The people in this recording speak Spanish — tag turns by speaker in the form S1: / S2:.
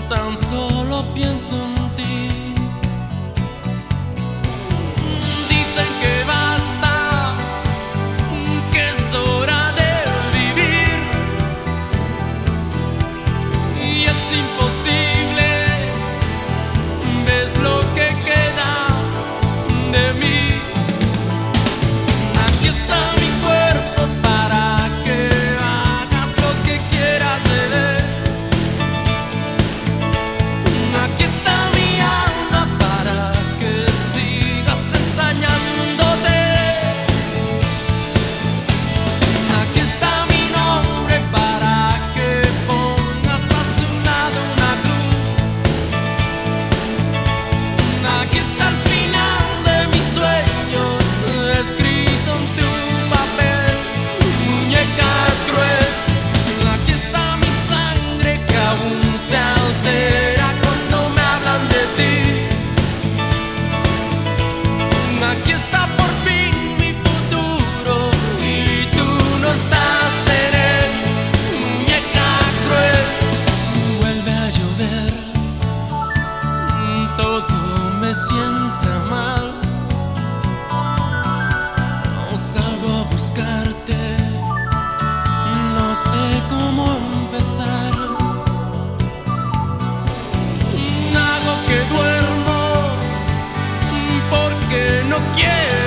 S1: tan solo pienso en ti. Dicen que basta, que es hora de vivir, y es imposible, ves lo que queda de mí. Aquí está mi cuerpo para que hagas lo que quieras de él. Aquí está mi alma para que sigas ensañándote. Aquí está mi nombre para que pongas a su lado una cruz. Aquí está el final de mis sueños escrito en tu papel, muñeca cruel. Aquí está mi sangre que aún se altera cuando me hablan de ti. Aquí está por fin mi futuro y tú no estás en él, muñeca cruel. Vuelve a llover, todo me sienta mal. No salgo a buscarte, no sé cómo empezar. Hago que duermo porque no quiero